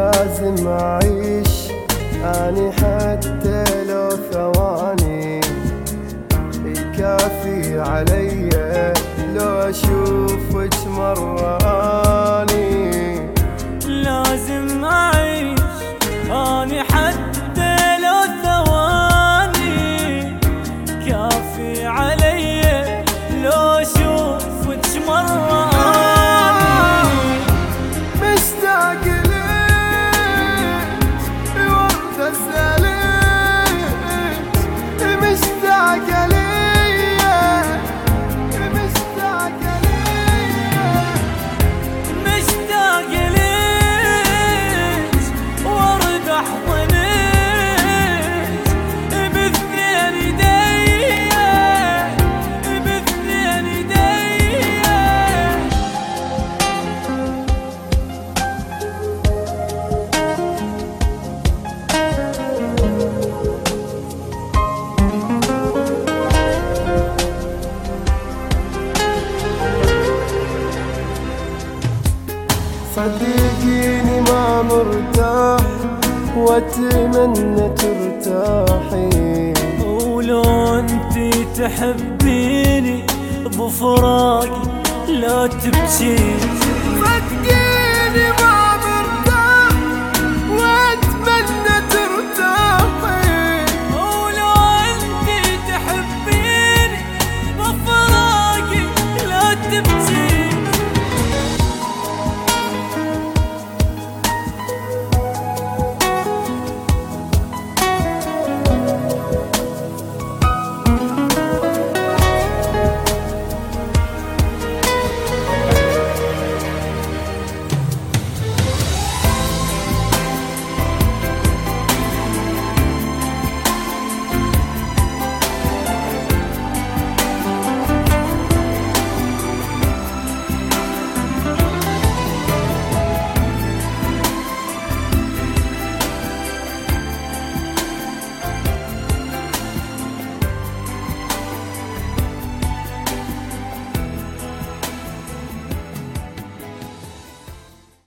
لازم أعيش أني حتى لو ثواني، يكافي علي لو أشوفك مرة أني. لازم أعيش أني حتى لو ثواني، كافي علي لو أشوفك مرة أني. مشتاق ليك وارد أسألك، مشتاق ليك مشتاق ليك مشتاق ليك وارد أحضنك باثنين ايديا، باثنين ايديا. صدقيني ما مرتاح واتمنى ترتاحي، ولو انتي تحبيني بفراقي لا تبكي.